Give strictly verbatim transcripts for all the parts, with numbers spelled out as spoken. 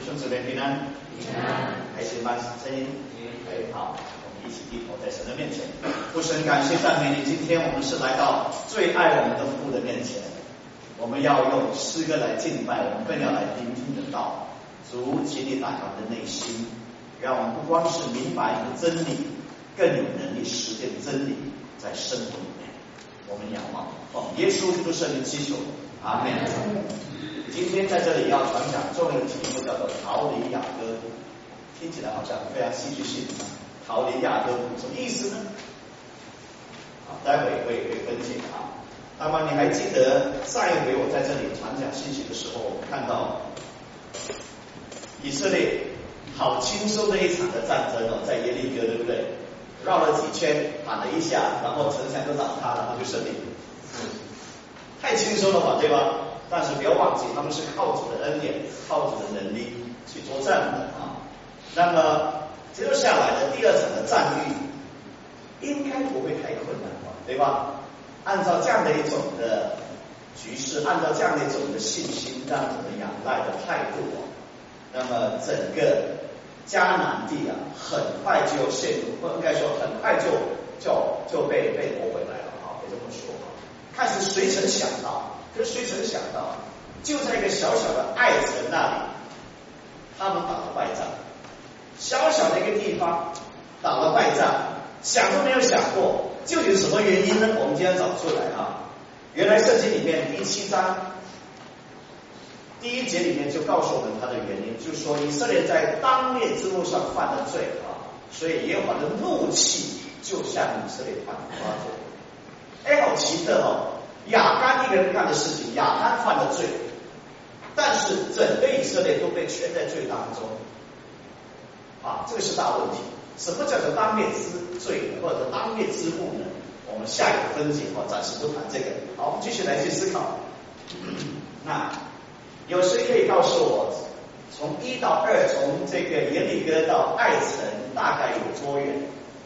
兄姊妹平安， 平安， 还行吗？声音可以好，我们一起低头在神的面前，父神感谢赞美你。今天我们是来到最爱我们的父的面前，我们要用诗歌来敬拜，我们更要来聆听的道。主，请你打开我们的内心，让我们不光是明白一个真理，更有能力实践真理在生活里面。我们仰望奉耶稣基督圣名祈求，阿门。今天在这里要传讲重要的题目叫做逃离雅各，听起来好像非常戏剧性。逃离雅各什么意思呢？好，待会会会分解啊。那么你还记得上一回我在这里传讲信息的时候，我们看到以色列好轻松的一场的战争哦，在耶利哥，对不对？绕了几圈，喊了一下，然后城墙都倒塌了，然后就胜利。太轻松了吧，对吧？但是不要忘记，他们是靠主的恩典，靠主的能力去作战的啊。那么接着下来的第二场的战役，应该不会太困难吧，对吧？按照这样的一种的局势，按照这样的一种的信心，这样子的仰赖的态度啊，那么整个迦南地啊，很快就陷入，或应该说很快就就就被被夺回来了啊，可以这么说啊。看似谁曾想到？可是谁曾想到，就在一个小小的爱城那里，他们打了败仗。小小的一个地方打了败仗，想都没有想过，究竟什么原因呢？我们今天找出来啊。原来圣经里面第七章第一节里面就告诉我们它的原因，就是说以色列在当灭之路上犯了罪啊，所以耶和华的怒气就向以色列发作。哎，好奇特哦。亚干一个人干的事情，亚干犯了罪，但是整个以色列都被圈在罪当中，啊，这个是大问题。什么叫做当灭之罪或者当灭之物呢？我们下一个分解啊，暂时不谈这个。好，我们继续来去思考。那有谁可以告诉我，从一到二，从这个耶利哥到爱城大概有多远？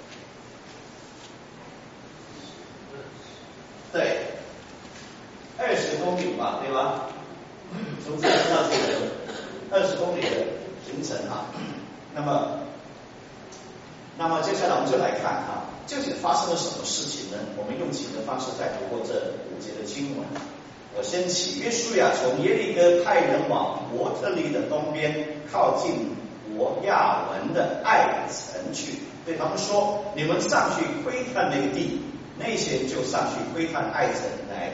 对。二十公里吧，对吧？从这里到这里，二十公里的行程啊。那么，那么接下来我们就来看啊，究竟发生了什么事情呢？我们用几个方式再读过这五节的经文。我先起，约书亚从耶利哥派人往伯特利的东边，靠近伯亚文的爱城去，对他们说：“你们上去窥探那个地。”那些人就上去窥探爱城来。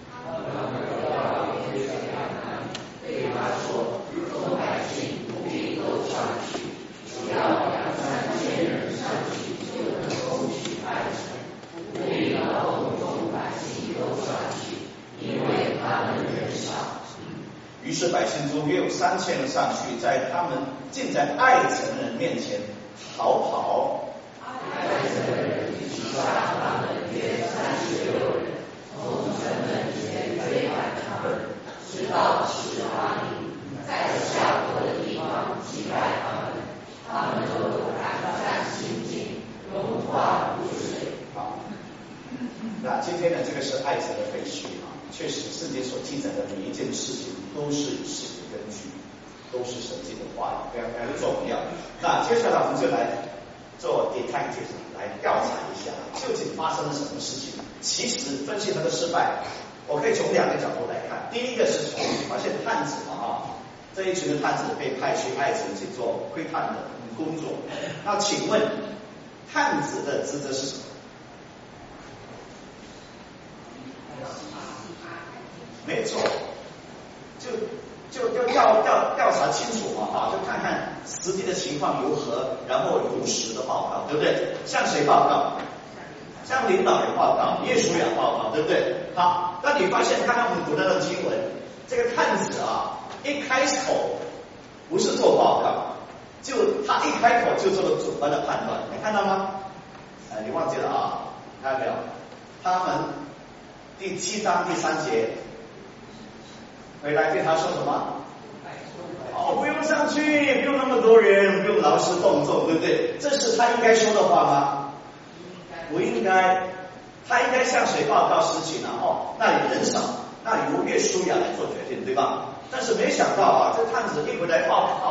对他说：“众百姓不必都上去，只要两三千人上去，就能攻取爱城。不必要动众百姓都上去，因为他们人少。” 于是百姓中约有三千人上去，在他们竟在爱城人面前逃跑。 爱城人击杀他们约三十六人，从城门前追赶他们，直到示巴尼，在下坡的地方击败他们，他们都胆战心惊，融化如水。 好，那今天呢，这个是爱城的废墟啊，确实圣经所记载的每一件事情都是有事实根据，都是神经的话语，非常非常重要。那接下来我们就来做 detective 来调查一下，究竟发生了什么事情。其实分析它的失败，我可以从两个角度来看。第一个是从发现探子嘛啊，这一群的探子被派去爱城去做窥探的工作。那请问探子的职责是什么？没错，就就就调调调查清楚嘛啊，就看看实际的情况如何，然后如实的报告，对不对？向谁报告？向领导人报告，耶稣亚报告，对不对？好，那你发现看看我们读到的经文，这个探子啊，一开口不是做报告，就他一开口就做了主观的判断，你看到吗？呃，你忘记了啊？看到没有？他们第七章第三节回来对他说什么？哦，不用上去，不用那么多人，不用劳师动众，对不对？这是他应该说的话吗？不应该，他应该向谁报告事情啊？哦，那里人少，那由约书亚来做决定，对吧？但是没想到啊，这探子一回来报告，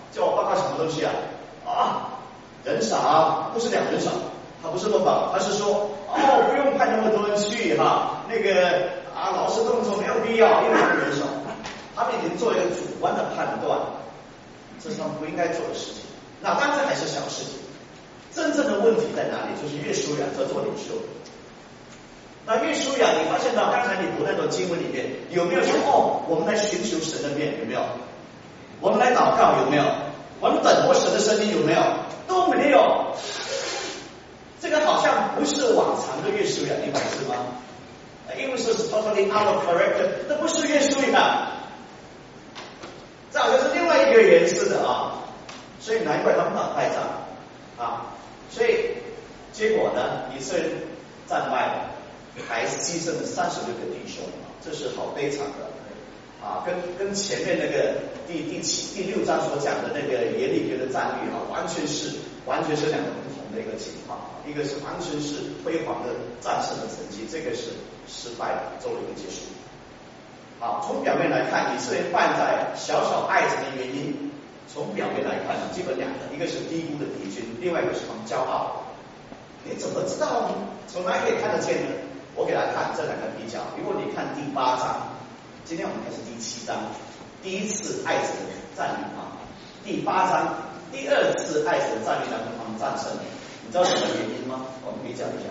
叫我报告什么东西啊？啊，人少，不是两人少，他不是报告，他是说哦，不用派那么多人去哈，那个啊劳师动众没有必要，因为他们人少，他们已经做一个主观的判断，这是他们不应该做的事情。那当然这还是小事情，真正的问题在哪里？就是约书亚在做领袖。那约书亚，你发现到刚才你读那段经文里面有没有说哦，我们来寻求神的面，有没有？我们来祷告，有没有？我们等候神的声音，有没有？都没有。这个好像不是往常的约书亚，你懂是吗？因为说是 totally out of character， 那不是约书亚，这好像是另外一个人似的啊。所以难怪他们打败仗啊。所以结果呢，以色列战败了，还牺牲了三十六个弟兄，这是好悲惨的啊！跟跟前面那个第第七第六章所讲的那个耶利哥的战役啊，完全是完全是两个不同的一个情况。一个是完全是辉煌的战胜的成绩，这个是失败的，做了一个结束。好，从表面来看，以色列败在小小爱子的原因，从表面来看，基本两个，一个是低估的敌军，另外一个是他们骄傲。你怎么知道呢？从哪里可以看得见呢？我给大家看这两个比较。如果你看第八章，今天我们开始第七章，第一次爱子的战役啊，第八章第二次爱子的战役当中，他们战胜了。你知道什么原因吗？我们比较一下。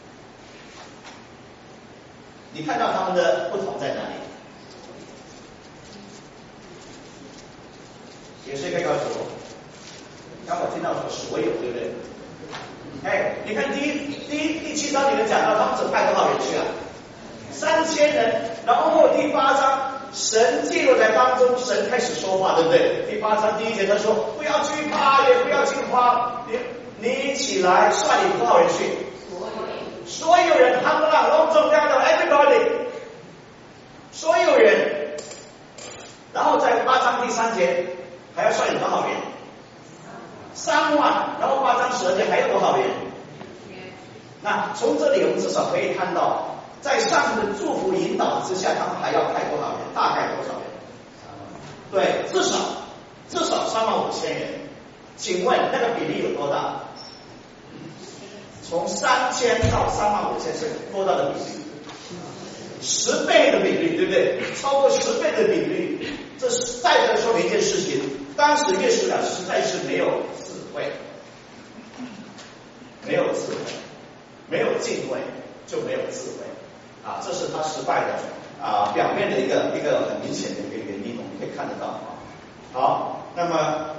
你看到他们的不同在哪里？也是可以告诉我。刚我听到说所有，对不对？哎，你看第一第一第七章里面讲到他们只派多少人去啊？三千人。然后第八章神介入在当中，神开始说话，对不对？第八章第一节他说：“不要惧怕，也不要惊慌，你你起来，率领多少人去？所有人，他们让隆重要的 everybody， 所有人。然后在八章第三节还要率领多少人？三万。然后八章十二节还有多少人？那从这里我们至少可以看到，在上帝的祝福引导之下，他们还要派多少人？大概多少人？对，至少至少三万五千人。请问那个比例有多大？从三千到三万五千是多大的比例？十倍的比例，对不对？超过十倍的比例。这是再再说明一件事情，当时约书亚实在是没有智慧，没有智慧，没有敬畏，就没有智慧啊！这是他失败的啊表面的一个一个很明显的一个原因，我们可以看得到啊。好，那么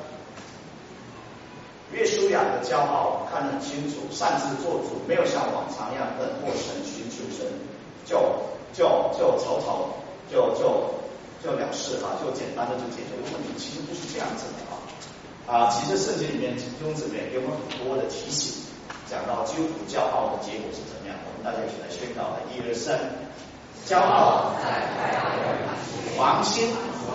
约书亚的骄傲看得很清楚，擅自做主，没有像往常一样等候神、寻求神，就就就草草就就就了事啊，就简单的就解决问题。其实不是这样子的啊啊！其实圣经里面弟兄姊妹给我们很多的提醒，讲到基督徒骄傲的结果是怎么样，我们大家一起来宣告的。一二三，骄傲狂心，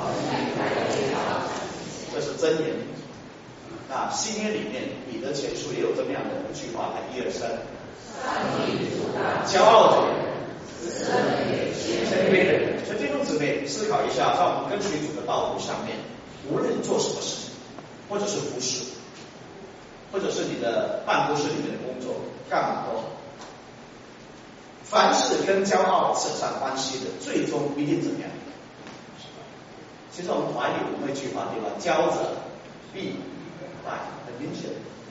这是真言。那新约里面彼得前书也有这么样的一句话，一二三，骄傲的人，谦卑的人。所以弟兄姊妹思考一下，在我们跟随主的道路上面，无论做什么事情，或者是服侍，或者是你的办公室里面的工作，干嘛都好，凡是跟骄傲扯上关系的，最终一定怎么样？其实我们华语有那句话对吧？骄者必败，很明显。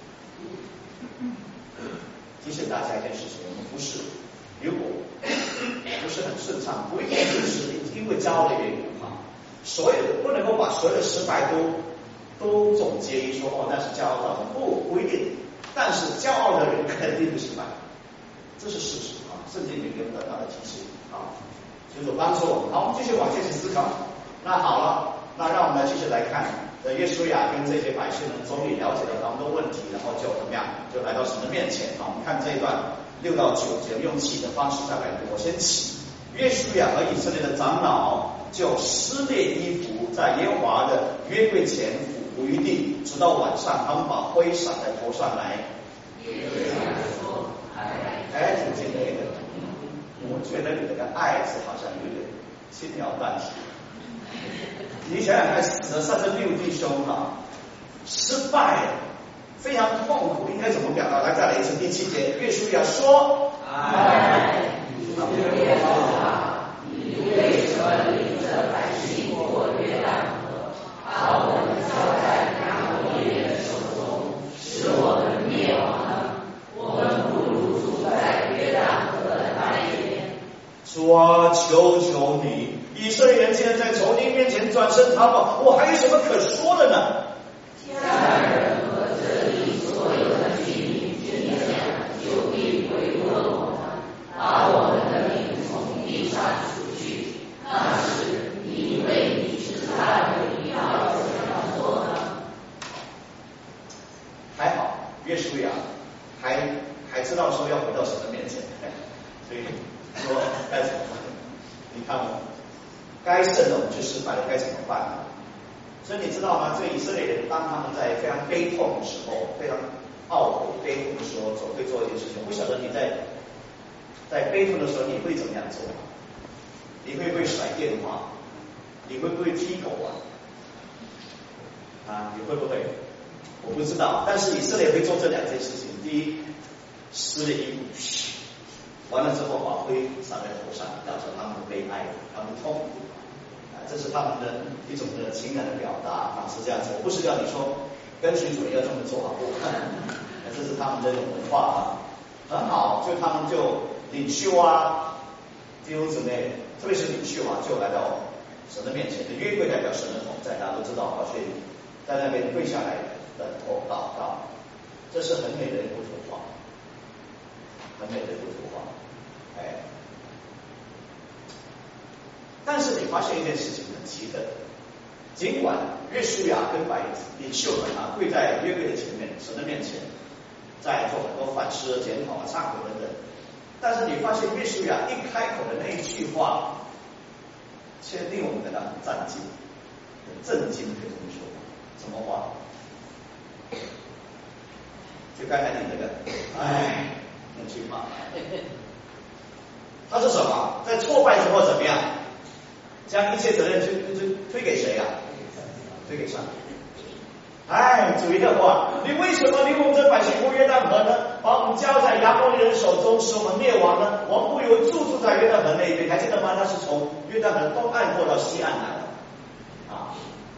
提醒大家一件事情，我们不是如果不是很顺畅，不一定就是因为骄傲的原因哈。所有的不能够把所有的失败都都总结于说哦那是骄傲造成，不不一定。但是骄傲的人肯定不失败，这是事实啊。圣经里面给我们得到的提醒啊，就是帮助我们。好，我们继续往下去思考。那好了，那让我们来继续来看。约书亚跟这些百姓呢，终于了解到他们的问题，然后就怎么样，就来到神的面前。好，我们看这一段六到九节，用起的方式再来读。我先起。约书亚和以色列的长老就撕裂衣服，在耶和华的约柜前俯伏于地，直到晚上，他们把灰撒在头上来。哎，挺敬畏的。我觉得你这个爱字好像有点轻描淡写。你想想看，死了三十六弟兄哈， 失败，非常痛苦，应该怎么表达？来，再来一次第七节，约书亚说： 哎，耶和华，你为什么领着百姓过约旦河，把我们交在亚摩利人手中，使我们灭亡呢？我们不如住在约旦河的那一边。 主啊，求求你！以色列人既然在仇敌面前转身逃跑，我还有什么可说的呢？ 家人和这里所有的居民听见了，就必回过我们，把我们的命从地上除去。那时，你为你之大的荣耀怎样做呢？ 还好，约书亚还还知道说要回到神的面前，所以说该怎么办？你看哦，该胜的我们就失败了，该怎么办呢？所以你知道吗？这以色列人当他们在非常悲痛的时候，非常懊悔、悲痛的时候，总会做一件事情。不晓得你在在悲痛的时候，你会怎么样做？你会不会甩电话？你会不会踢狗啊？啊，你会不会？我不知道。但是以色列会做这两件事情：第一，湿的衣服，完了之后把灰撒在头上，表示他们的悲哀，他们的痛苦。这是他们的一种的情感的表达啊，是这样子。我不是叫你说跟随主要这么做啊，不，这是他们的一种文化啊，很好。就他们就领袖啊，弟兄姊妹，特别是领袖啊，就来到神的面前。约柜代表神的同在，大家都知道啊，所以在那边跪下来等候祷告，这是很美的一幅图画，很美的一幅图画，哎。但是你发现一件事情很奇特，尽管约书亚跟百领袖们啊跪在约柜的前面，神的面前，在做很多反思、检讨啊、忏悔等等，但是你发现约书亚一开口的那一句话，却令我们感到很震惊、很震惊，可以这么说。什么话？就刚才你那个，哎，那句话，他说什么？在挫败之后怎么样？将一切责任就就推给谁啊？推给上帝。哎，主耶和华，你为什么领我们这百姓过约旦河呢？把我们交在亚摩利人手中，使我们灭亡呢？我们不由住住在约旦河那一边，还记得吗？那是从约旦河东岸过到西岸来的啊。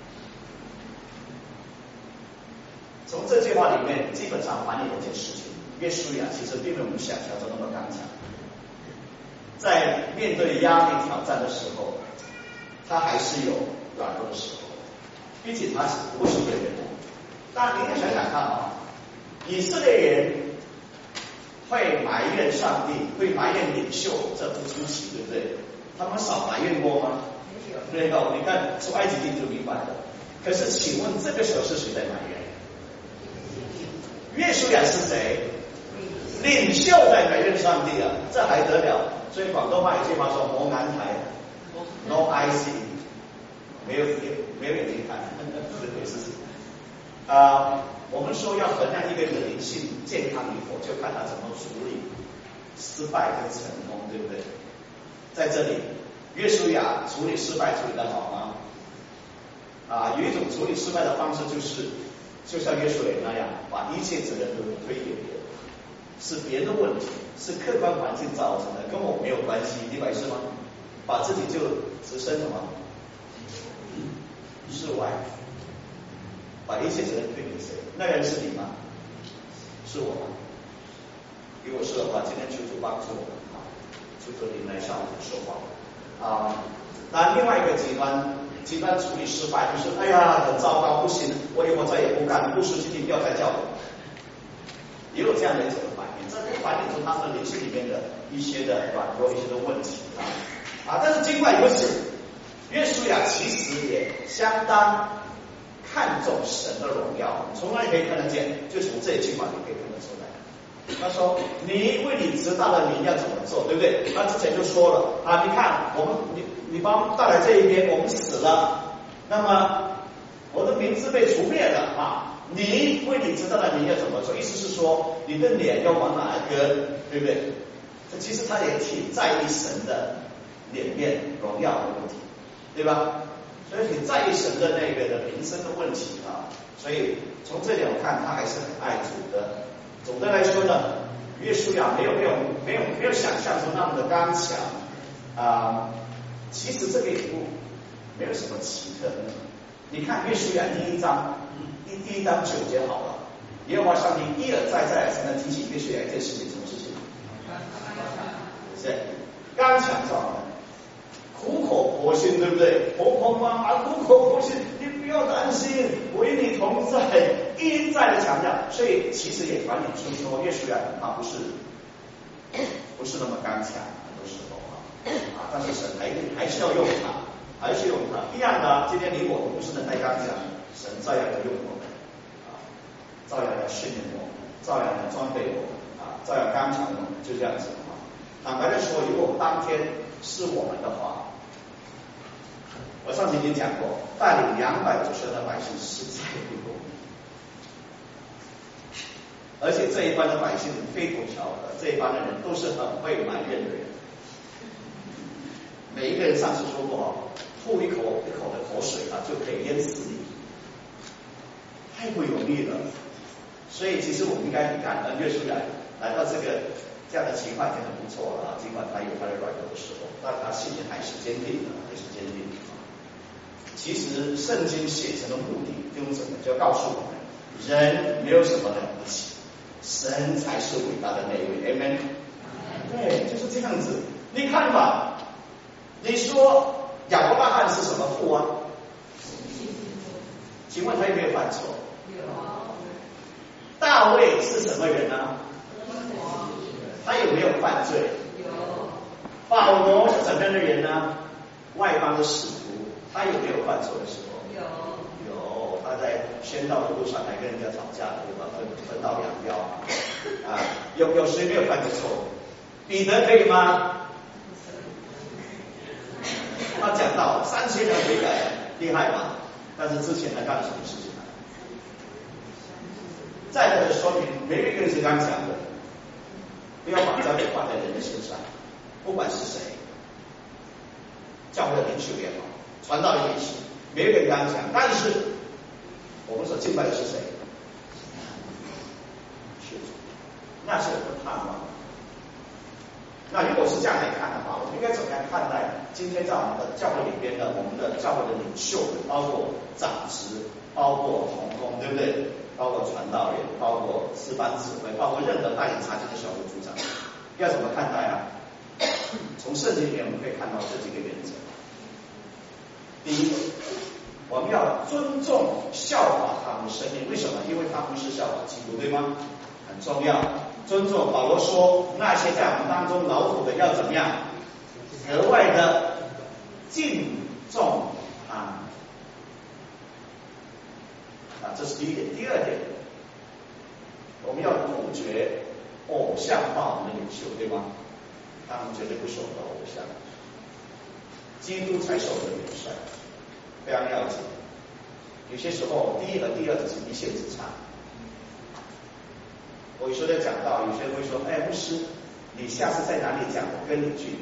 从这句话里面，基本上反映了一件事情：约书亚其实并没有我们想象中那么刚强，在面对压力挑战的时候。他还是有软弱的时候，毕竟他是不是一个人。当然，您想想看啊，以色列人会埋怨上帝，会埋怨领袖，这不出奇，对不对？他们少埋怨过吗？没有。你看出埃及记就明白了。可是，请问这个时候是谁在埋怨？约书亚是谁？领袖在埋怨上帝啊，这还得了？所以广东话有句话说：“磨眼台。” No eye see， 没有没有眼睛看，这回事情啊。我们说要衡量一个人的灵性健康与否，就看他怎么处理失败跟成功，对不对？在这里，约书亚处理失败处理得好吗？啊，有一种处理失败的方式就是，就像约书亚那样，把一切责任都推给别人，是别人的问题，是客观环境造成的，跟我没有关系，你白是吗？把自己就置身什么事外，把一切责任推给谁？那个人是你吗？是我吗？如果是的话，今天求主帮助我们啊，求主你来向我们说话啊。当然，另外一个极端，极端处理失败，就是哎呀，很糟糕，不行，我以后再也不干，不实际不要再叫我。也有这样的一种反应，这不反映出他们灵性里面的一些的软弱、一些的问题啊。啊，但是尽管如此，约书亚其实也相当看重神的荣耀，从哪里可以看得见？就从这一句话里可以看得出来。他说：“你为你知道的名要怎么做，对不对？”他之前就说了啊，你看我们，你你把我们带来这一边，我们死了，那么我的名字被除灭了啊。你为你知道的名要怎么做？意思是说，你的脸要往哪搁，对不对？这其实他也挺在意神的脸面荣耀的问题，对吧？ 所以挺在意神的那个的民生的问题啊。所以从这点我看他还是很爱主的。总的来说呢，约书亚没有没有没有没有想象中那么的刚强啊。其实这个也不没有什么奇特的。你看约书亚第一章第第一章九节好了，耶和华上帝一而再再而三的提醒约书亚一件事情，什么事情？是刚强壮胆，苦口婆心，对不对？婆婆妈妈苦口婆心，你不要担心，我与你同在，一再的强调。所以其实也反映出说，约书亚他不是不是那么刚强，很多时候啊啊，但是神还还是要用他，还是用他。一样的，今天你我都不是能太刚强，神照样要用我们啊，照样要训练我们，照样要装备我们啊，照样刚强我们，就这样子啊。坦白的说，如果当天是我们的话，我上次已经讲过，带领两百九十的百姓实在不容易，而且这一班的百姓非同小可，这一班的人都是很会埋怨的人，每一个人上次说过，吐一口一口的口水啊，就可以淹死你，太不容易了。所以其实我们应该感恩约书亚来到这个这样的情况已经很不错了啊，尽管他有他的软弱的时候，但他信心还是坚定的，还是坚定的。其实圣经写成的目的，弟兄姊妹就要告诉我们，人没有什么了不起，神才是伟大的那一位 ，amen。对，就是这样子。你看吧，你说亚伯拉罕是什么父啊？请问他有没有犯错？有。大卫是什么人呢？他有没有犯罪？有。保罗是什么样的人呢？外邦的使徒，他有没有犯错的时候？有。有，他在宣道的路上还跟人家吵架，对吧？分分道扬镳啊！有有谁没有犯过错？彼得可以吗？他讲到三千人悔改，厉害吗？但是之前他干了什么事情呢？再来的说明，没有一个人是刚强的。不要把焦点放在人的身上，不管是谁，教会的领袖也好，传道也是，没有人刚强。但是我们所敬拜的是谁？是主，那是我们的盼望。那如果是这样来看的话，我们应该怎么样看待今天在我们的教会里边的我们的教会的领袖，包括长职，包括同工，对不对？包括传道人，包括诗班指挥，包括任何带领查经的小组组长，要怎么看待啊？从圣经里面我们可以看到这几个原则。第一个，我们要尊重效法他们的生命，为什么？因为他们是效法基督，对吗？很重要。尊重，保罗说，那些在我们当中劳苦的要怎么样？格外的敬重他。啊，这是第一点。第二点，我们要杜绝偶像化我们的领袖，对吗？他们绝对不是我们的偶像，基督才是我们的元帅，非常要紧。有些时候，第一和第二只是一线之差。我有时候在讲到，有些人会说：“哎，牧师，你下次在哪里讲，我跟你去。”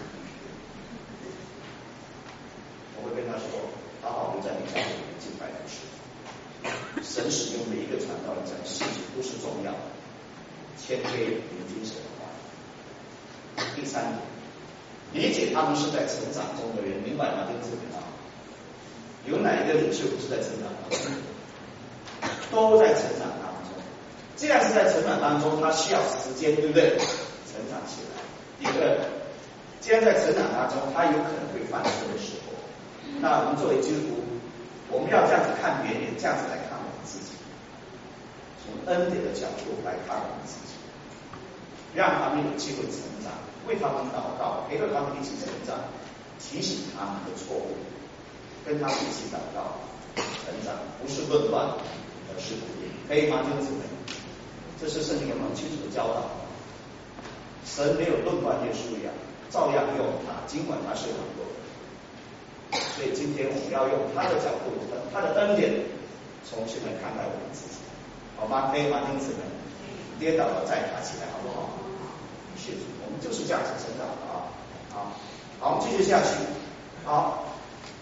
我会跟他说：“好好留在你家里面敬拜服事。”神使用每一个传道人讲的事情都是重要的，谦卑聆听神的话。第三点，理解他们是在成长中的人，明白吗？这个是很好。有哪一个领袖不是在成长当中？都在成长当中。既然是在成长当中，他需要时间，对不对？成长起来。第二，既然在成长当中，他有可能会犯错的时候，那我们作为基督徒，我们要这样子看别人，这样子来看我们自己，从恩典的角度来看我们自己，让他们有机会成长，为他们祷告，陪着他们一起成长，提醒他们的错误，跟他们一起祷告成长，不是论断，而是鼓励。可以吗，弟兄姊妹？这是圣经有很清楚的教导。神没有论断耶稣一样，照样用他，尽管他是软弱的。所以今天我们要用他的角度，他的恩典，重新来看待我们自己，好吗？可以吗，弟兄姊妹？跌倒了再爬起来，好不好？谢主，我们就是这样子成长的啊！好，好，我们继续下去。好，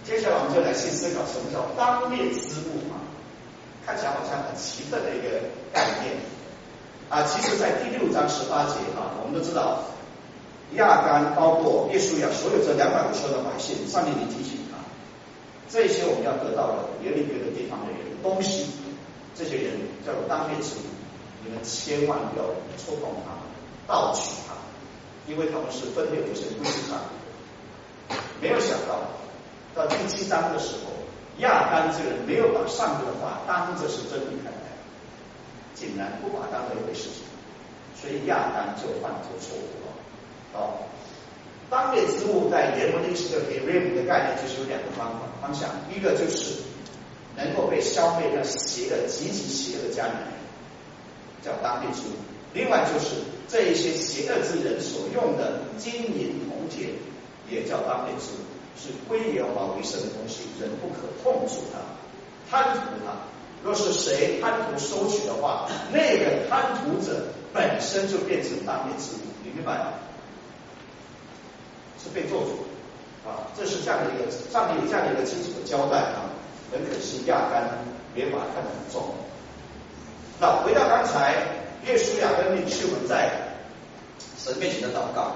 接下来我们就来去思考什么叫当列之物啊，看起来好像很奇特的一个概念啊。其实，在第六章十八节啊，我们都知道亚干包括约书亚所有这两百五十万的百姓，上帝已经提醒他，这些我们要得到的耶利哥的地方的人东西，这些人叫做当列之物，你们千万不要触碰他们，盗取他们，因为他们是分别不是归属上的。没有想到到第七章的时候，亚干这个人没有把上帝的话当作是真理看待，竟然不把它当做一回事情，所以亚干就犯这个错误了。好，当列之物在原文历史的 Herim 的概念就是有两个方法方向，一个就是能够被消灭的邪恶极其邪恶的家里人，叫当列之物；另外就是这一些邪恶之人所用的金银铜铁，也叫当列之物，是归耶和华为圣的东西，人不可碰触它，贪图它。若是谁贪图收取的话，那个贪图者本身就变成当列之物，你明白吗？是被咒诅啊！这是这样的一个上帝有这样的一个清楚的交代啊，很可惜亚干没把它看得很重。那回到刚才约书亚跟领袖们在神面前的祷告，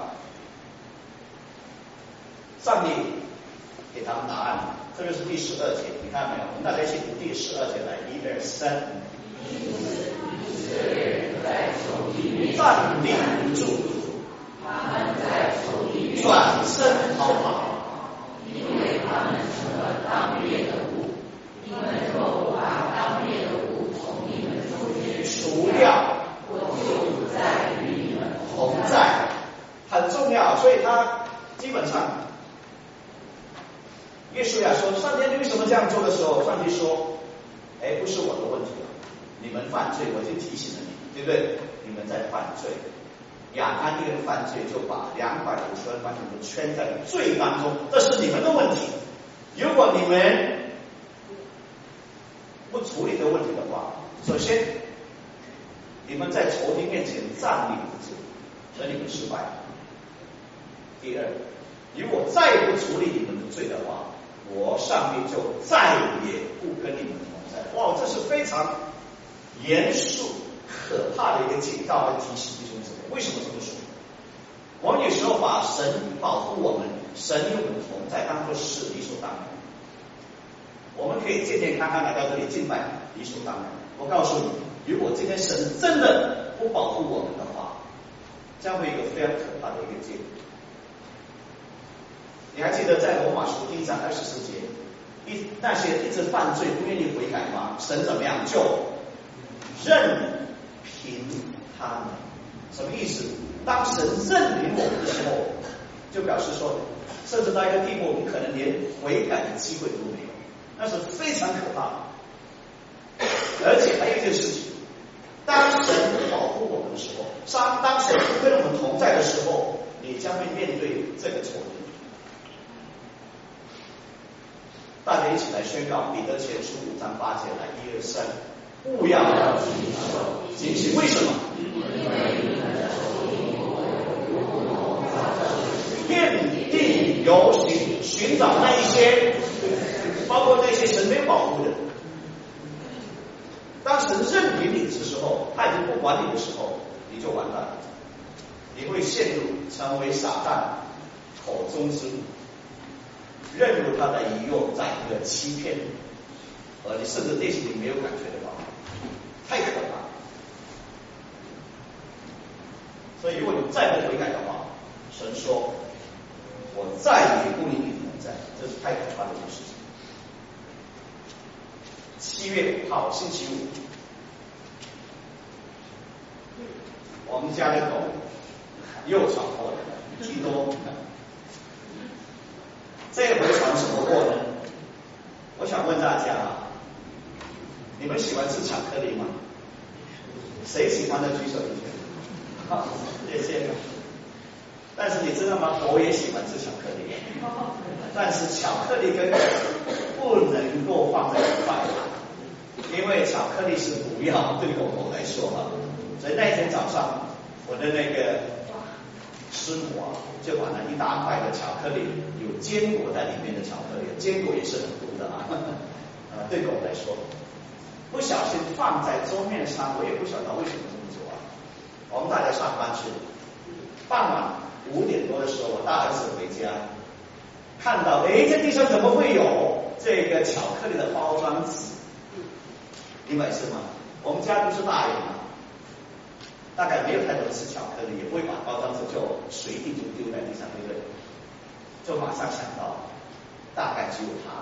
上帝给他们答案，这个是第十二节，你看到没有？我们大家一起读第十二节来，一二三。站立不住， 他们在仇敌转身逃跑， 因为他们成了当列的物。你们若把当列的物从你们中间除掉， 我就不再与你们同在，很重要。所以他基本上，约书亚说：“上帝，你为什么这样做的时候，上帝说：‘哎，不是我的问题了，你们犯罪，我已经提醒了你，对不对？你们在犯罪。’亚干一人犯罪，就把两百五十万百姓都圈在罪当中，这是你们的问题。如果你们不处理这个问题的话，首先你们在仇敌面前站立不住，所以你们失败了。第二，如果再不处理你们的罪的话，我上帝就再也不跟你们同在。哇，这是非常严肃可怕的一个警告和提醒弟兄姊妹。为什么这么说？我们有时候把神保护我们，神与我们同在当作是理所当然，我们可以健健康康来到这里敬拜，理所当然。我告诉你，如果今天神真的不保护我们的话，将会有一个非常可怕的一个结果。你还记得在罗马书第一章二十四节，一那些一直犯罪不愿意悔改吗？神怎么样？就任凭他们。什么意思？当神任凭我们的时候，就表示说，甚至到一个地步，我们可能连悔改的机会都没有，那是非常可怕的。而且还有一件事情，当神保护我们的时候，当当神不跟我们同在的时候，你将会面对这个仇敌。大家一起来宣告彼得前书五章八节，来一二三，勿要警醒。为什么？遍地游行，寻找那一些，包括那些神没保护的。当神任凭你的时候，他已经不管你的时候，你就完蛋了，你会陷入成为撒旦口中之物，任由他的引诱、宰割、欺骗，而你甚至内心里没有感觉的话，太可怕了。所以，如果你再不悔改的话，神说：“我再也不与你同在。”这是太可怕的一件事情。七月五号，星期五，我们家的狗又闯祸了，居多。这回闯什么祸呢？我想问大家啊，你们喜欢吃巧克力吗？谁喜欢的举手一下。好，谢谢。但是你知道吗？狗也喜欢吃巧克力，但是巧克力跟狗不能够放在一块，因为巧克力是毒药，对狗狗来说哈。所以那天早上，我的那个师母啊，就把那一大块的巧克力，有坚果在里面的巧克力，坚果也是很毒的啊，呃，对狗来说，不小心放在桌面上，我也不晓得为什么这么做啊。我们大家上班去，傍晚五点多的时候，我大儿子回家，看到哎，这地上怎么会有这个巧克力的包装纸？你每次吗？我们家都是大人嘛，大概没有太多吃巧克力，也不会把包装纸就随地就丢在地上，对不对？就马上想到，大概只有他。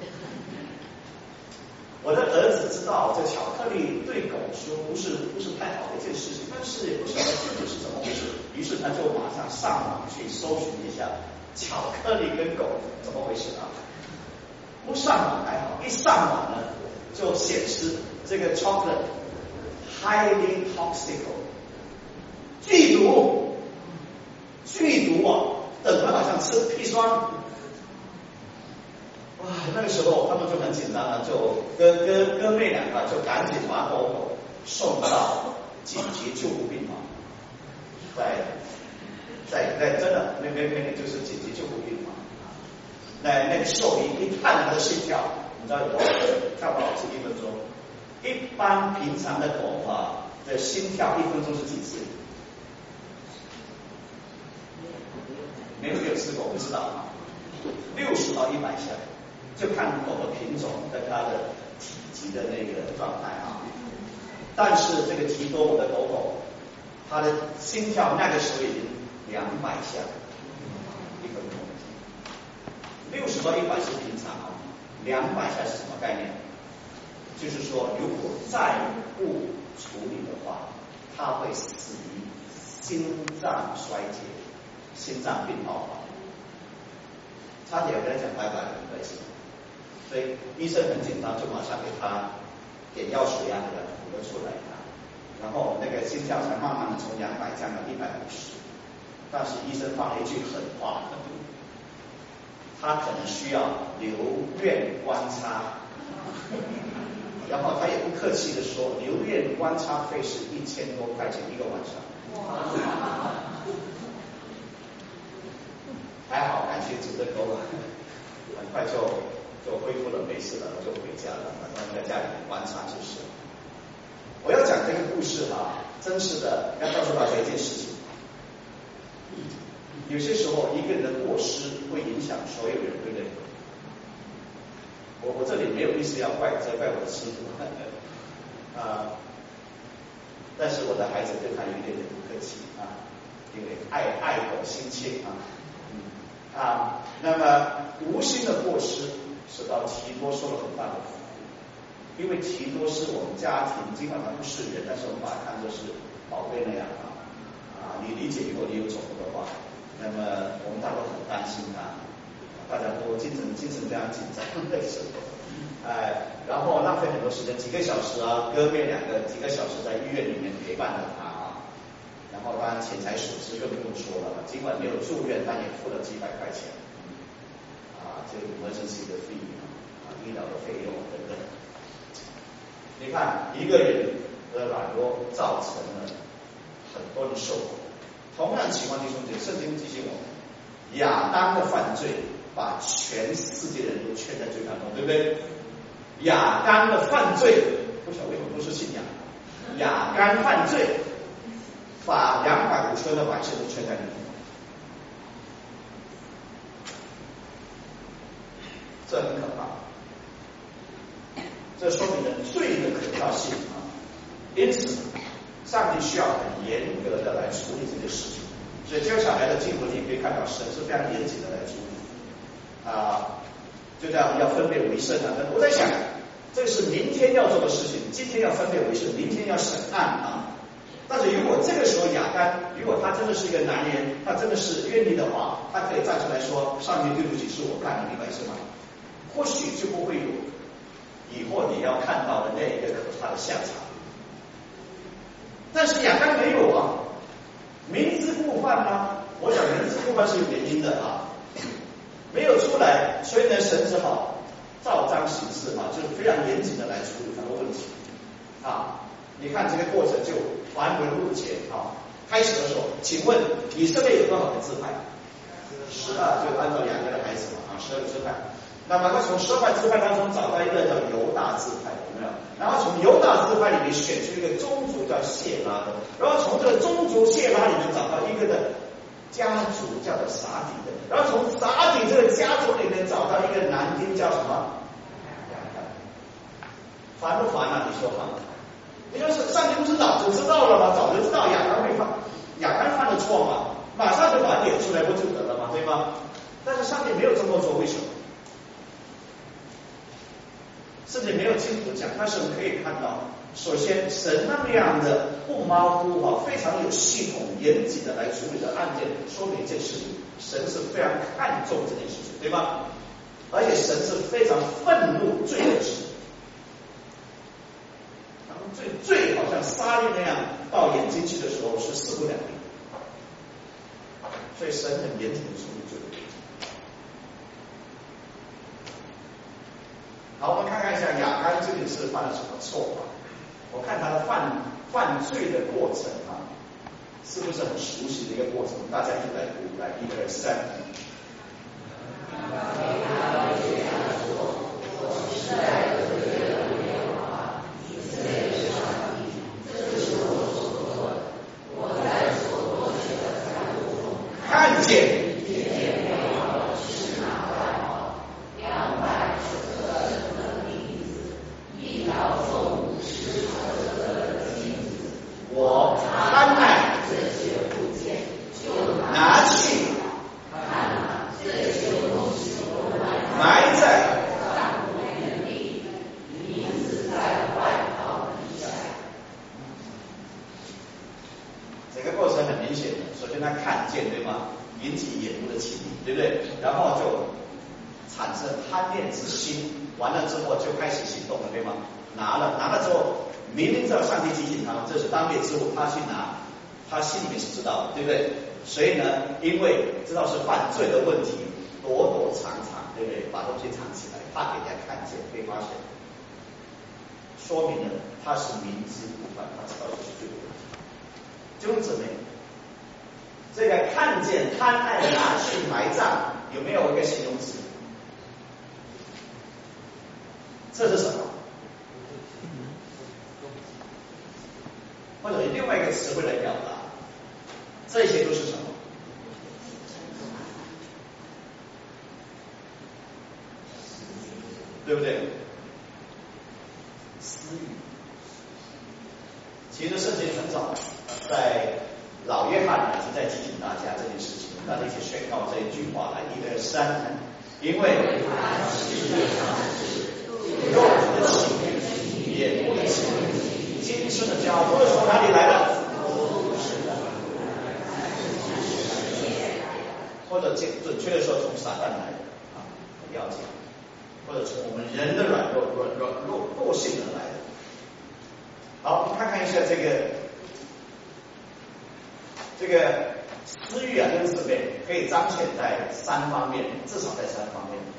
我的儿子知道这巧克力对狗说不是不是太好的一件事情，但是也不晓得具体是怎么回事，于是他就马上上网去搜寻一下巧克力跟狗怎么回事啊？不上网还好，一上网呢就显示这个 chocolate highly toxic， 剧毒，剧毒啊，等得好像吃砒霜。哇，那个时候他们就很紧张了，就哥哥哥妹两个就赶紧把狗狗送到紧急救护病房，在在在真的那那那个就是紧急救护病房。那那个兽医一看他的心跳，你知道有多少？跳多少次一分钟？一般平常的狗啊的心跳一分钟是几次？没有没有试过，不知道啊。六十到一百下。就看狗的品种跟它的体积的那个状态啊，但是这个提多我的狗狗，它的心跳那个时候已经两百下一分钟，六十到一百是平常啊，两百下是什么概念？就是说，如果再不处理的话，它会死于心脏衰竭、心脏病爆发，差点跟他讲拜拜，很可惜。所以医生很紧张，就马上给他点药水啊，给他吐了出来啊，然后那个心跳才慢慢的从两百降到一百五十。但是医生放了一句狠话，他可能需要留院观察，然后他也不客气的说，留院观察费是一千多块钱一个晚上。还好，感谢主的狗，很快就。就恢复了，没事了，就回家了。然后在家里观察就是。我要讲这个故事啊，真是的，要告诉大家一件事情：有些时候一个人的过失会影响所有人，对不对？我我这里没有意思要怪责怪我的师傅啊，但是我的孩子对他有一点点不客气啊，因为爱爱狗心切啊，嗯啊，那么无心的过失。使到提多受了很大的苦，因为提多是我们家庭，尽管他不是人，但是我们把他看作是宝贝那样啊啊！你理解，如果你有宠物的话，那么我们大家都很担心他，大家都精神精神非常紧张的时候，哎，然后浪费很多时间，几个小时啊，哥妹两个几个小时在医院里面陪伴着他啊，然后当然钱财损失更不用说了，尽管没有住院，但也付了几百块钱。这个emergency的费用啊，医疗的费用等等。你看一个人的软弱造成了很多人受苦。同样情况，弟兄姐妹，圣经提醒我们，亚当的犯罪把全世界人都圈在罪当中，对不对？亚当的犯罪，不晓得为什么不是信仰，亚当犯罪把两百五村的百姓都圈在里面。这很可怕，这说明了罪的可怕性啊！因此，上帝需要很严格的来处理这件事情。所以接下来的经文你可以看到，神是非常严谨的来处理啊。就这样要分别为圣啊！我在想，这是明天要做的事情，今天要分别为圣，明天要审案啊。但是如果这个时候亚当，如果他真的是一个男人，他真的是愿意的话，他可以站出来说：“上帝，对不起，是我干的，明白是吗？”或许就不会有以后你要看到的那一个可怕的下场。但是亚当没有啊，明知故犯吗？我想明知故犯是有原因的啊，没有出来，所以呢，神只好照章行事嘛，就是非常严谨的来处理他的问题啊。你看这个过程就繁文缛节啊， 开始的时候，请问以色列有多少个支派？十二，就按照雅各的孩子嘛啊，十二个支派。那么他从十二块支派当中找到一个叫犹大支派，有没有？然后从犹大支派里面选出一个宗族叫谢拉的，然后从这个宗族谢拉里面找到一个的家族叫做撒底的，然后从撒底这个家族里面找到一个男丁叫什么？雅各。烦不烦啊？你说烦不烦？也就是上帝不是早就知道了吗？早就知道亚当会犯亚当犯的错嘛，马上就把它点出来不就得了嘛，对吗？但是上帝没有这么做，为什么？甚至没有清楚讲，但是我们可以看到，首先神那样的不马虎啊，非常有系统、严谨的来处理的案件，说明一件事情，神是非常看重这件事情，对吧？而且神是非常愤怒罪的事。最最好像沙利那样到眼睛去的时候是势不两立，所以神很严谨的处理这个问题。好，我们看看一下亚干究竟是犯了什么错啊？我看他的犯犯罪的过程啊，是不是很熟悉的一个过程？大家一起来读，来一二三。看见。我贪爱这些物件，就拿去埋在名字在外袍底下。整个过程很明显的，首先他看见，对吗？引起眼目的情理，对不对？然后就产生贪恋之心，完了之后就开始行动了，对吗？拿了，拿了之后，明明知道上帝提醒他，这是当灭之物，他去拿，他心里面是知道的，对不对？所以呢，因为知道是犯罪的问题，躲躲藏藏，对不对？把东西藏起来，怕给人家看见，被发现，说明了他是明知故犯，他知道这是罪的问题。弟兄姊妹，这个看见、贪爱、拿去埋葬，有没有一个形容词？这是什么？或者另外一个词汇来表达，这些都是什么？对不对？私欲。其实圣经很早在老约翰已经在提醒大家这件事情，大家一起宣告这一句话来，一二三，因为世界上的事，肉体的情欲、眼目的情欲、今生的骄傲，都是从哪里来的？或者准确的说，从撒旦来的啊，很了解，或者从我们人的软弱、软软弱惰性而来的。好，我们看看一下这个这个私欲啊，跟姊妹可以彰显在三方面，至少在三方面。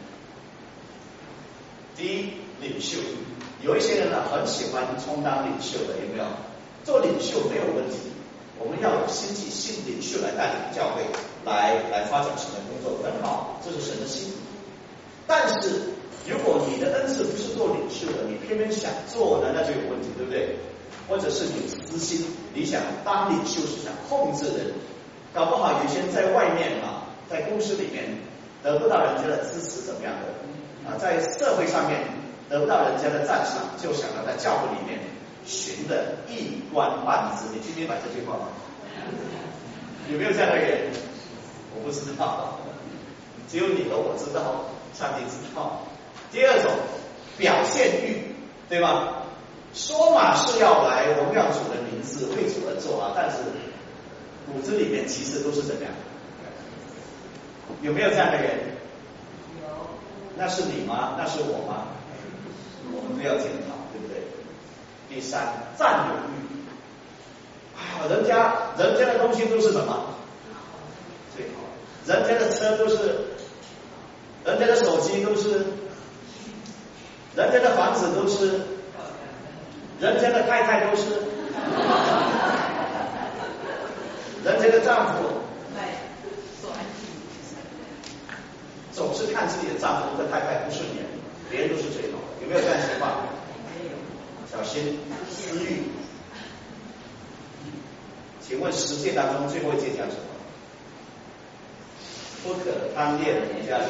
第一，领袖，有一些人呢很喜欢充当领袖的，有没有？做领袖没有问题，我们要有兴起新领袖来带领教会，来来发展神的工作，很好，这是神的心。但是如果你的恩赐不是做领袖的，你偏偏想做呢，那就有问题，对不对？或者是你私心，你想当领袖是想控制人，搞不好有些人在外面啊，在公司里面得不到人家的支持，怎么样的啊，在社会上面得不到人家的赞赏，就想要在教会里面寻的一官半职。你听明白这句话吗？有没有这样的人？我不知道，只有你和我知道，上帝知道。第二种，表现欲，对吧？说嘛是要来，我们要主的名字，为主而做啊，但是骨子里面其实都是怎么样？有没有这样的人？有。那是你吗？那是我吗？我们都要检讨，对不对？第三，占有欲。啊，人家人家的东西都是什么？最好，人家的车都是，人家的手机都是，人家的房子都是，人家的太太都是， 人家的丈夫总是看自己的丈夫和太太不顺眼，别人都是最好的，有没有这样的情况？小心私欲。请问十诫当中最后一诫讲什么？不可贪恋人家的。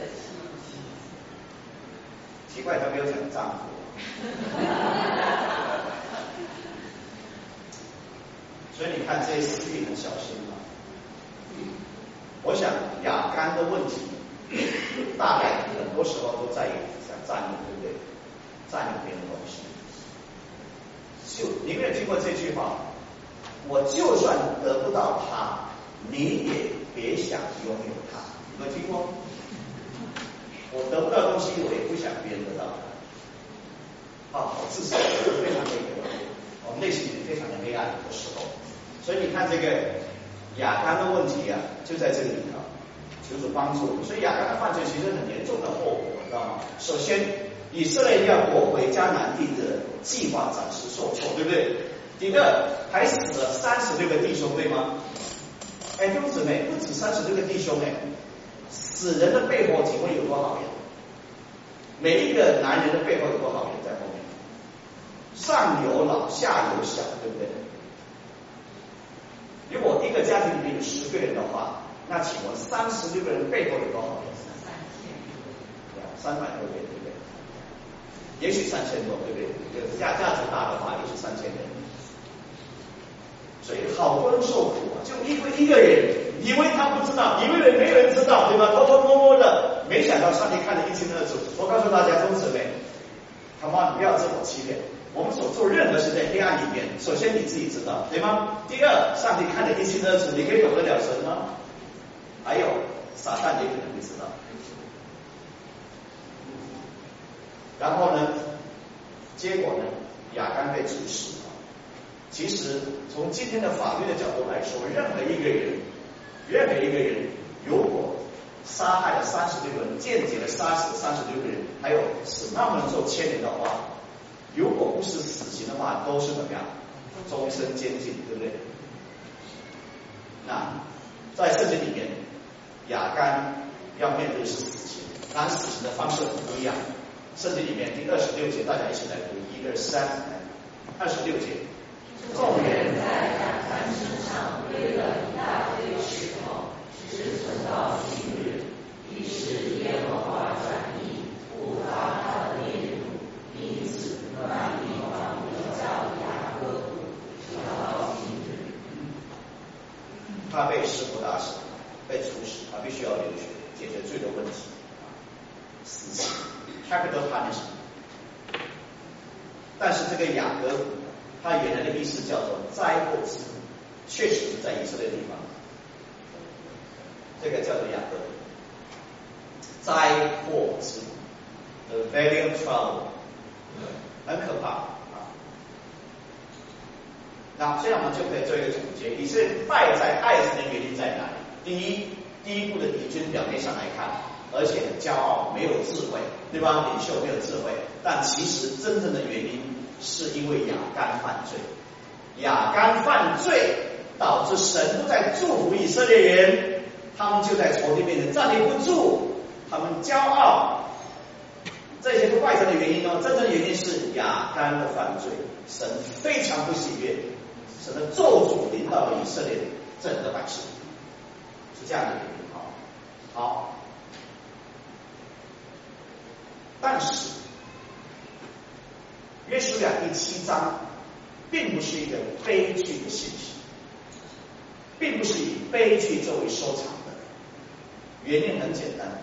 奇怪，他没有讲丈夫。所以你看这些私欲很小心嘛。我想雅干的问题，大概很多时候都在于想占有，对不对？占有别人的东西。就你没有听过这句话？我就算得不到它，你也别想拥有它。有没有听过？我得不到东西，我也不想别人得到它。啊，好自私，非常那个，我们内心里非常的黑暗的时候。所以你看这个雅干的问题啊，就在这里头，求主帮助。所以雅干的犯罪其实很严重的后果，你知道吗？首先，以色列要夺回迦南地的计划暂时受挫，对不对？第二，还死了三十六个弟兄，对吗？哎，弟兄姊妹，不止三十六个弟兄哎，死人的背后，请问有多少人？每一个男人的背后有多少人在后面？上有老，下有小，对不对？如果一个家庭里面有十个人的话，那请问三十六个人背后有多少人？三百多人，对不对？也许三千多，对不对？价价值大的话，也许三千人。所以好多人受苦啊，就因为一个人，以为他不知道，以为没有人知道，对吧？偷偷摸摸的，没想到上帝看得一清二楚。我告诉大家，兄姊妹，他妈你不要自我欺骗。我们所做任何事在黑暗里面，首先你自己知道，对吗？第二，上帝看得一清二楚，你可以懂得了神吗？还有，撒旦也可能会知道。然后呢，结果呢，雅干被处死。其实从今天的法律的角度来说，任何一个人，任何一个人，如果杀害了三十六个人，间接的杀死三十六个人，还有使那么人受牵连的话，如果不是死刑的话，都是怎么样？终身监禁，对不对？那在圣经里面，雅干要面对是死刑，当然死刑的方式很不一样。圣经里面第二十六节，大家一起来读，一二三，二十六节。 众人在雅干身上堆了一大堆石头，直存到今日。于是耶和华转意，不发他的烈怒，因此那地方名叫雅各谷，直到今日。 他被石头打死，被处死，他必须要流血，解决罪的问题，死刑 （capital punishment）。但是这个雅各谷，它原来的意思叫做灾祸之谷，确实是在以色列地方，这个叫做雅各谷，灾祸之谷 ，the valley of trouble， 很可怕啊。那这样我们就可以做一个总结：以色列败在爱神的原因在哪里？第一，第一步的敌军表面上来看，而且很骄傲，没有智慧，对吧？领袖没有智慧，但其实真正的原因是因为雅干犯罪。雅干犯罪导致神不再祝福以色列人，他们就在仇敌面前站立不住，他们骄傲，这些都外在的原因哦。真正的原因是雅干的犯罪，神非常不喜悦，神的咒诅临到了以色列整个百姓，是这样的原因。好，好，但是约书亚第七章并不是一个悲剧的信息，并不是以悲剧作为收场的。原因很简单，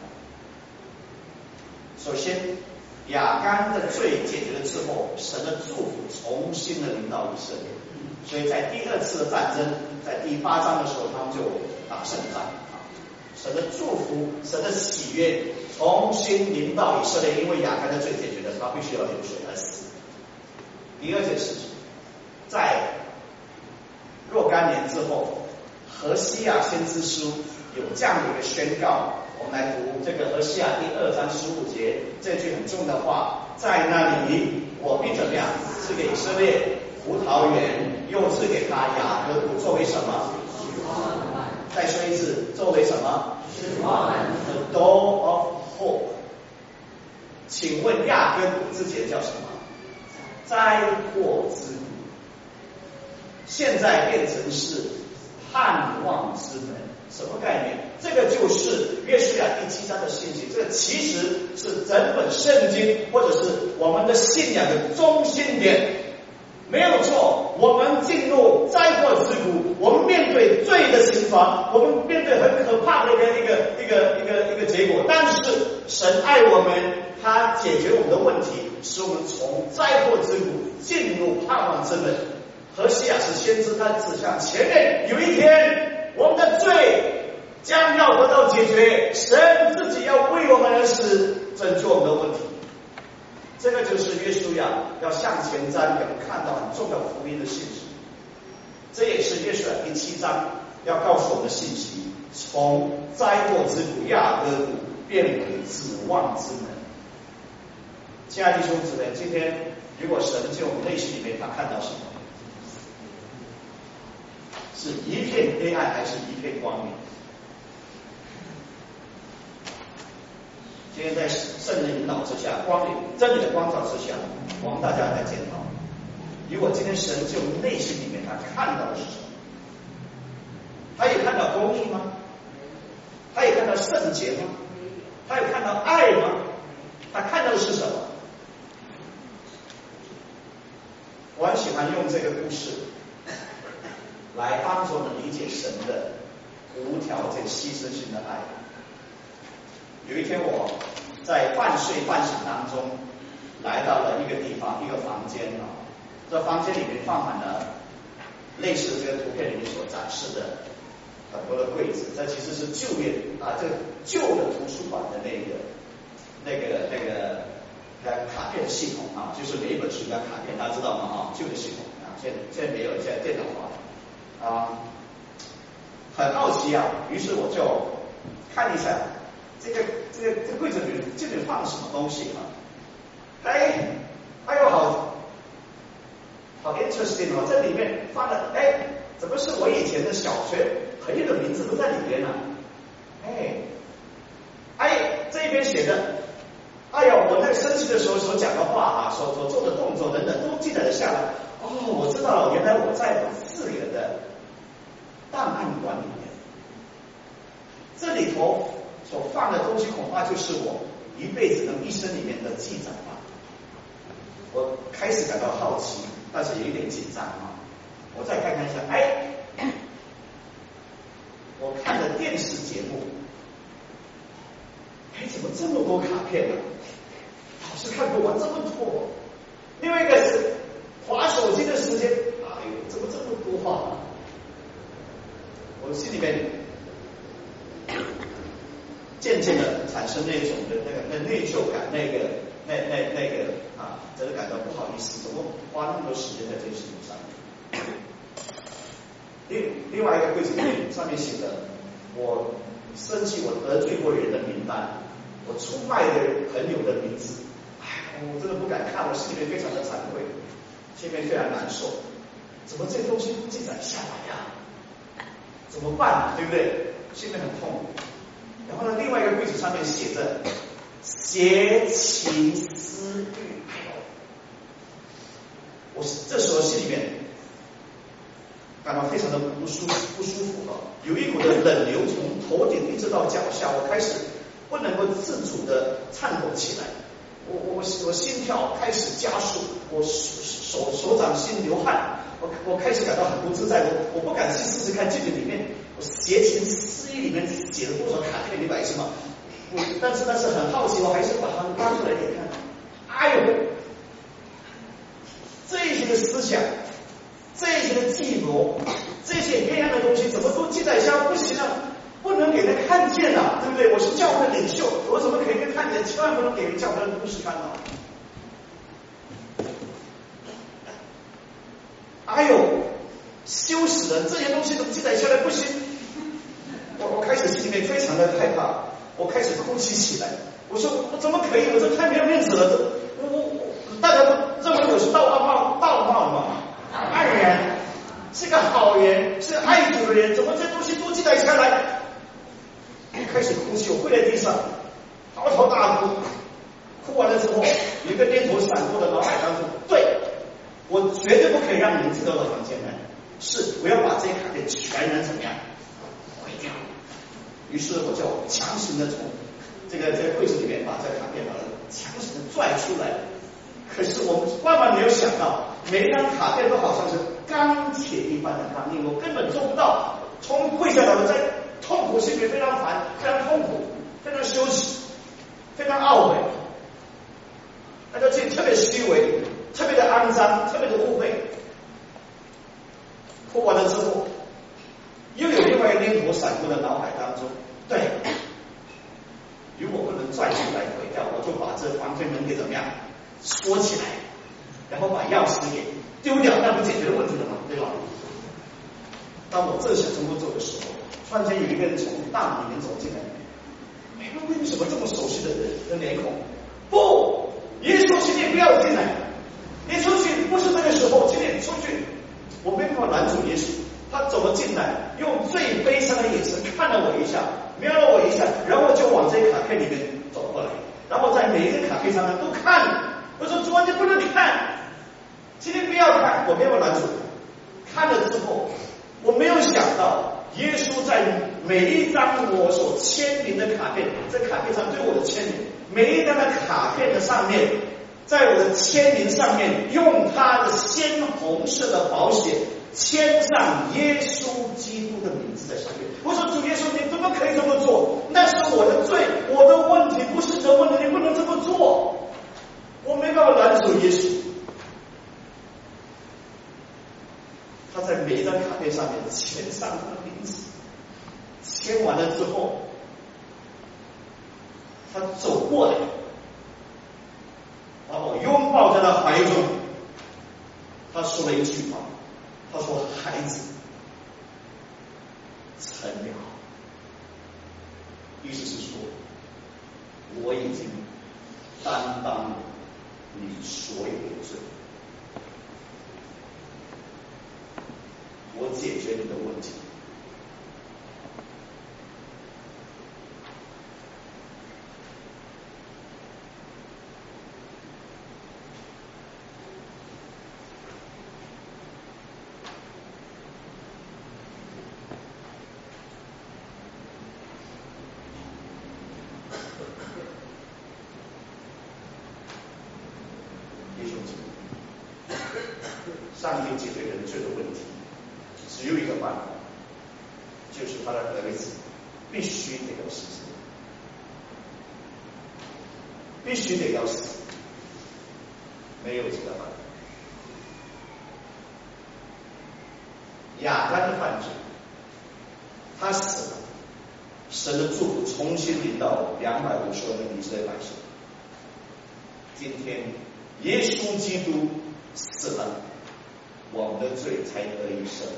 首先雅干的罪解决了之后，神的祝福重新的临到以色列，所以在第二次的战争，在第八章的时候，他们就打胜仗。神的祝福，神的喜悦重新临到以色列，因为雅干的罪解决了，他必须要流血而死。第二件事情，在若干年之后，何西亚先知书有这样的一个宣告，我们来读这个何西亚第二章十五节，这句很重要的话，在那里我必怎么样？赐给以色列葡萄园，又赐给他雅各谷作为什么？ 再说一次，作为什么？ 是我们 The door of hope。请问雅各谷之前叫什么？灾祸之谷。现在变成是盼望之门，什么概念？这个就是约书亚第七章的信息，这个其实是整本圣经或者是我们的信仰的中心点。没有错，我们进入灾祸之谷，我们面对罪的刑罚，我们面对很可怕的一个一个一个一个一个结果。但是神爱我们，他解决我们的问题，使我们从灾祸之谷进入盼望之门。何西亚是先知，他指向前面有一天，我们的罪将要得到解决，神自己要为我们而死，拯救我们的问题。这个就是约书亚要向前瞻表看到很重要福音的信息。这也是约书亚第七章要告诉我们的信息，从灾祸之谷亚各谷变为指望之门。亲爱的弟兄姊妹，今天如果神进我们内心里面，他看到什么？是一片黑暗还是一片光明？今天在圣人引导之下，光明真理的光照之下，我们大家来检讨：如果今天神就内心里面他看到的是什么？他也看到公义吗？他也看到圣洁吗？他也看到爱吗？他看到的是什么？我很喜欢用这个故事来帮助我们理解神的无条件牺牲性的爱。有一天我在半睡半醒当中来到了一个地方，一个房间啊，这房间里面放满了类似这个图片里面所展示的很多的柜子，这其实是旧业啊，这个旧的图书馆的那个那个那个那卡片系统啊，就是每一本书的卡片，大家知道吗？啊，旧的系统啊，现现在没有，现在电脑化啊，很好奇啊，于是我就看一下。这个这个这个柜子里这里放什么东西啊？哎，哎呦好，好 interesting 哦！这里面放了哎，怎么是我以前的小学朋友的名字都在里边呢？哎，哎，这边写的，哎呦，我在生气的时候所讲的话啊，所所做的动作等等都记载了下来。哦，我知道了，原来我在我四年的档案馆里面，这里头。所放的东西恐怕就是我一辈子的一生里面的记载吧。我开始感到好奇，但是有一点紧张啊。我再看看一下，哎，我看的电视节目，哎，怎么这么多卡片呢、啊？老是看不完这么多。另外一个是滑手机的时间，哎呦，怎么这么多啊？我心里面。渐渐的产生那种的那个那内疚感，那个那那那个啊，真的感到不好意思，怎么花那么多时间在这件事情上面？另另外一个柜子里面上面写的，我生气，我得罪过人的名单，我出卖的朋友的名字，哎，我真的不敢看，我心里面非常的惭愧，心里面非常难受，怎么这些东西不记载下来呀、啊？怎么办？对不对？心里面很痛。然后呢，另外一个柜子上面写着邪情私欲，我这时候心里面感到非常的不舒服，不舒服啊，有一股的冷流从头顶一直到脚下，我开始不能够自主的颤抖起来，我我我心跳开始加速，我手手掌心流汗，我我开始感到很不自在，我我不敢去试试看这个里面我邪情私欲里面写了多少卡片，你百姓嘛，我但是但是很好奇，我还是把它拉出来给看，哎呦，这些的思想，这些的计谋，这些黑暗的东西，怎么都记载下不行啊？不能给他看见啊，对不对？我是教会领袖，我怎么可以跟看见？千万不能给教会的牧师看到。哎呦，羞死人！这些东西怎么记载下来不行？我我开始心里面非常的害怕，我开始哭泣起来。我说我怎么可以？我这太没有面子了！这我我我，大家都认为我是道貌道貌嘛，爱人，是个好人，是爱主的可怜，怎么这东西都记载下来？开始哭泣，我跪在地上，嚎啕大哭。哭完了之后，有一个念头闪过的脑海当中，对，我绝对不可以让名字到房间来，是我要把这些卡片全然怎么样毁掉。于是我就强行的从这个这个柜子里面把这个卡片把它强行的拽出来。可是我万万没有想到，每一张卡片都好像是钢铁一般的刚硬，我根本做不到。从跪下来，我在痛苦，心里非常烦，非常痛苦，非常羞耻，非常懊悔。那个自己特别虚伪，特别的肮脏，特别的污秽。哭完了之后，又有另外一个念头闪过的脑海当中，对，如果不能拽出来毁掉，我就把这房间门给怎么样锁起来，然后把钥匙给丢掉，那不解决了问题了吗？对吧？当我正想这么做的时候，突然间有一个人从大门里面走进来，哎，为什么这么熟悉的人的脸孔？不，耶稣，请你不要进来，你出去，不是这个时候，请你出去。我没办法拦住耶稣，他走了进来，用最悲伤的眼神看了我一下，瞄了我一下，然后就往这个卡片里面走过来，然后在每一个卡片上面都看。我说主啊，你不能看，今天不要看，我没有拦住他。看了之后，我没有想到耶稣在每一张我所签名的卡片，在卡片上对我的签名，每一张的卡片的上面，在我的签名上面用他的鲜红色的宝血签上耶稣基督的名字在上面。我说主耶稣，你怎么可以这么做？那是我的罪，我的问题，不是你的问题，你不能这么做。我没办法拦住耶稣。他在每一张卡片上面签上他的名字，签完了之后，他走过来，把我拥抱在他怀中。他说了一句话，他说：“孩子，成了。”意思是说，我已经担当了你所有的罪，我解决你的问题。上帝解决人罪的问题，只有一个办法，就是他的儿子必须得要牺牲，必须得要死，没有这个办法。亚当的犯罪，他死了，神的祝福重新临到两百五十万的以色列百姓。今天耶稣基督死了，我们的罪才得以赦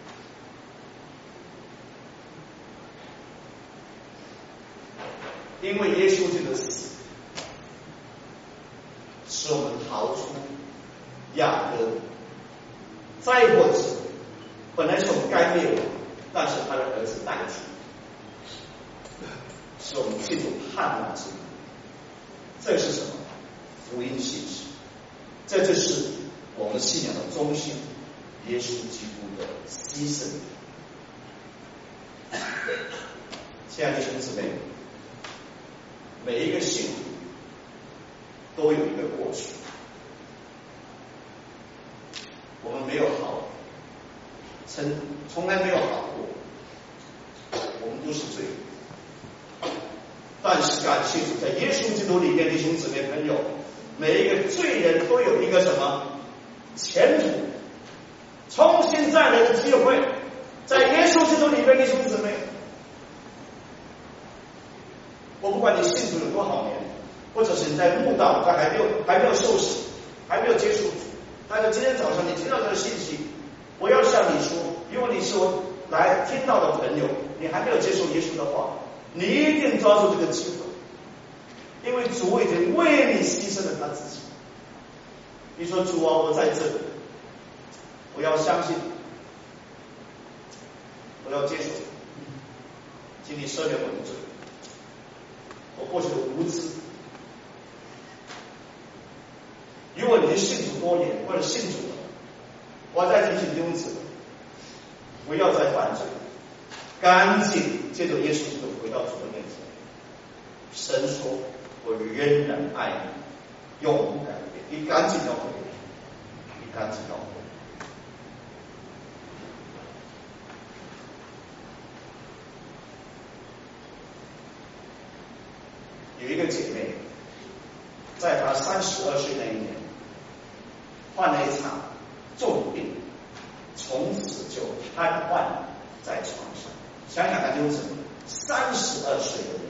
免。因为耶稣这个死，使我们逃出亚当灾祸之祸。本来是我们该灭亡，但是他的儿子代替，使我们进入盼望之路。这是什么？福音信息。这就是我们信仰的中心，耶稣基督的牺牲。亲爱的弟兄姊妹，每一个信徒都有一个过去，我们没有好，从从来没有好过，我们都是罪人。但是感谢主，在耶稣基督里面，弟兄姊妹朋友，每一个罪人都有一个什么前途，重新再来的机会，在耶稣基督里面，弟兄姊妹，我不管你信主有多少年，或者是你在慕道，但还没有还没有受洗，还没有接触主，但是今天早上你听到这个信息，我要向你说，如果你是我来听到的朋友，你还没有接受耶稣的话，你一定抓住这个机会，因为主已经为你牺牲了他自己。你说主啊，我在这里，我要相信我要接受，请你赦免我的罪，我过去的无知。如果你是信主多年或者信主了，我再提醒弟兄姊妹，不要再犯罪，赶紧借着耶稣基督回到主的面前。神说：“我仍然爱你，永不改变。”你赶紧要回来，你赶紧要回来。有一个姐妹，在她三十二岁那一年，患了一场重病，从此就瘫痪在床上。想想看，就是三十二岁的人，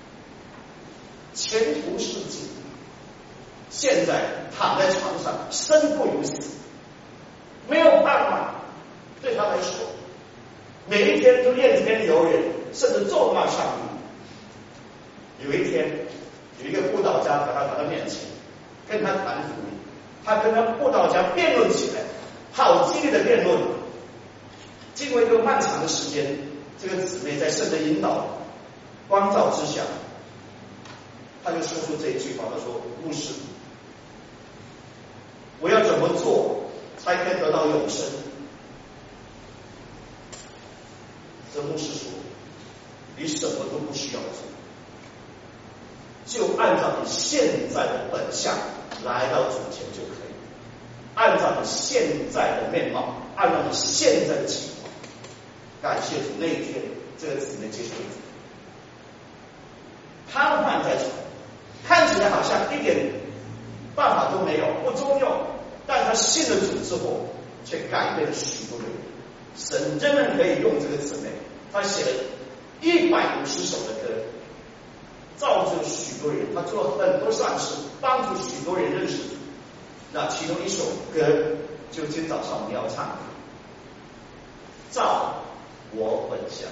前途似锦，现在躺在床上，生不如死，没有办法。对他来说，每一天都怨天尤人，甚至咒骂上帝。有一天，有一个布道家来到他的面前，跟他谈福音。他跟他布道家辩论起来，好激烈的辩论。经过一个漫长的时间，这个姊妹在圣的引导、光照之下，他就说出这一句话：“他说，牧师，我要怎么做才可以得到永生？”这牧师说：“你什么都不需要做。”就按照你现在的本相来到主前就可以，按照你现在的面貌，按照你现在的情况。感谢主，那一天这个姊妹接受主，瘫痪在床，看起来好像一点办法都没有，不中用，但他信了主之后，却改变了许多人。神真的可以用这个姊妹，他写了一百五十首的歌，造就许多人，他做了很多善事，帮助许多人认识主。那其中一首歌，就今早上我们要唱的，照我本相。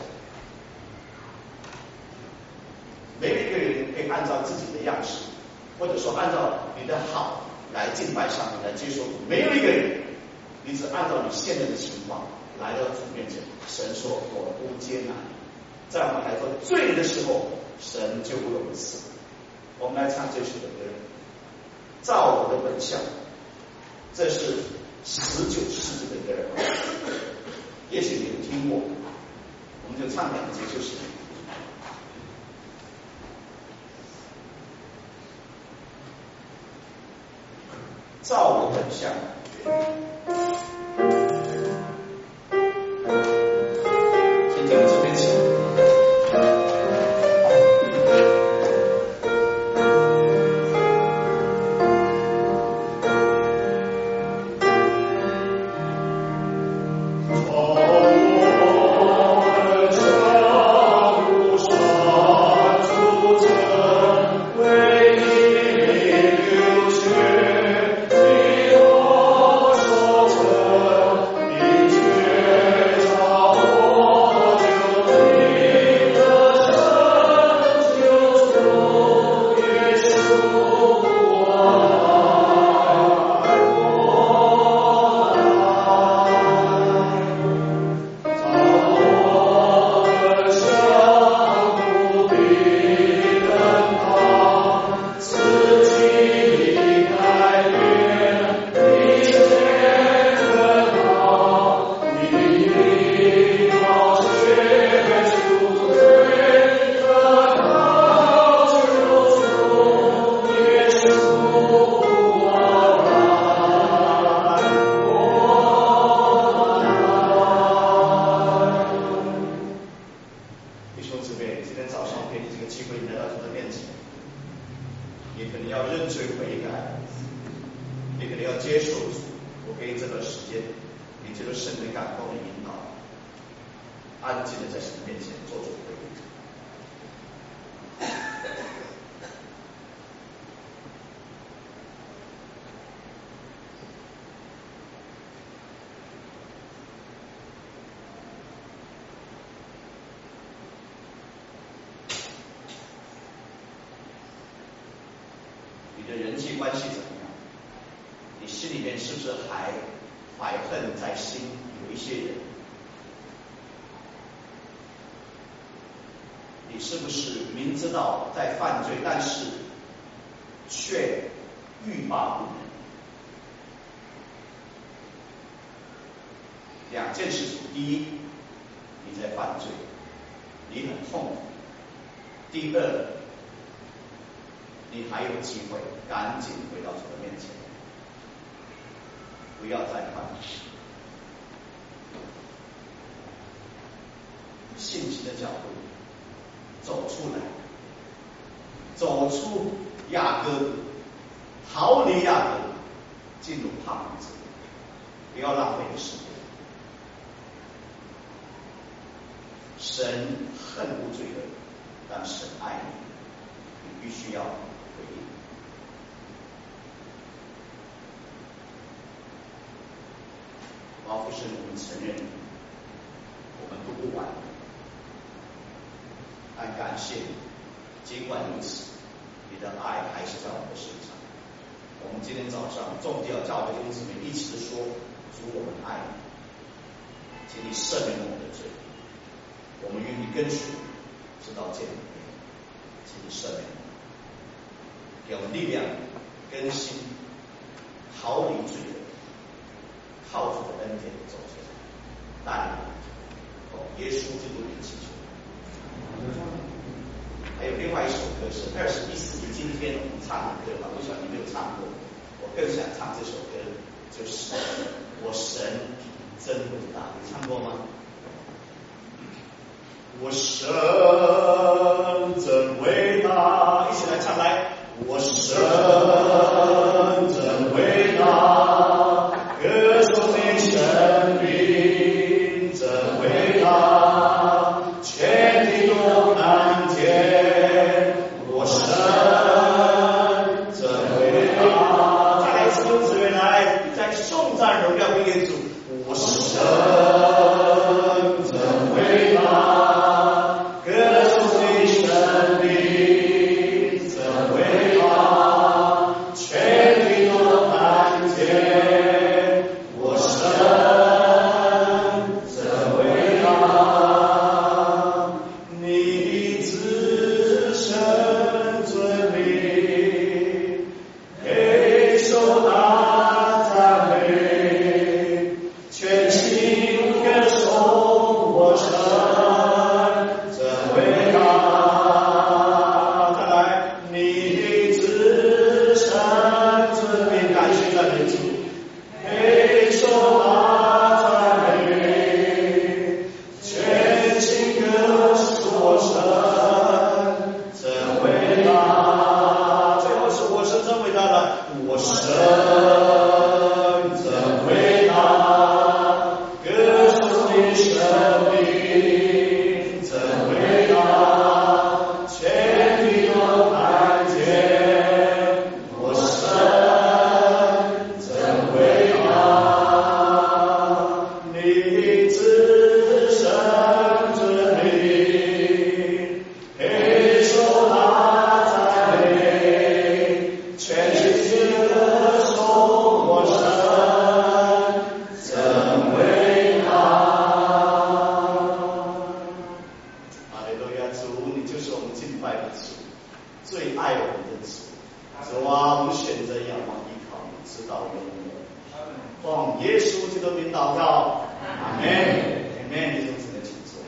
没有一个人可以按照自己的样式，或者说按照你的好来敬拜上帝，来接受主。没有一个人，你只按照你现在的情况来到主面前。神说：“我不接纳你。”在我们来做罪人的时候，神就不容赐。我们来唱这首的歌，照我的本相。这是十九世纪的歌，也许你有听过，我们就唱两节就是。照我本相。请听这边请。你的人际关系怎么样？你心里面是不是还怀恨在心？有一些人， 你是不是明知道在犯罪，但是却欲罢不能？两件事情，第一，你在犯罪，你很痛苦；第二，你还有机会，赶紧回到主的面前，不要再犯。信心的脚步走出来，走出雅各谷，逃离雅各谷，进入盼望之路，不要浪费时间。神恨无罪的人，但神爱你，你必须要回应。王父神，我们承认我们都不完美，但感谢你，尽管如此，你的爱还是在我们的身上。我们今天早上众教教会弟兄姊妹一起的说，主，我们爱你，请你赦免我们的罪，我们愿意跟随，直到见你，请你赦免我们，给我们力量、更新，逃离罪恶，靠主的恩典走出来，带领我们，耶稣基督的祈求。还有另外一首歌是二十一世纪今天我们唱的歌吧，我想你没有唱过，我更想唱这首歌，就是我神真伟大，你唱过吗？我神真伟大，一起来唱来，我神真伟大，歌颂你生命真伟大，全地都看见我神真伟大。再来一次，用资源来，在颂赞荣耀归给主，我神真伟大。奉耶稣基督名祷告，阿门，阿门。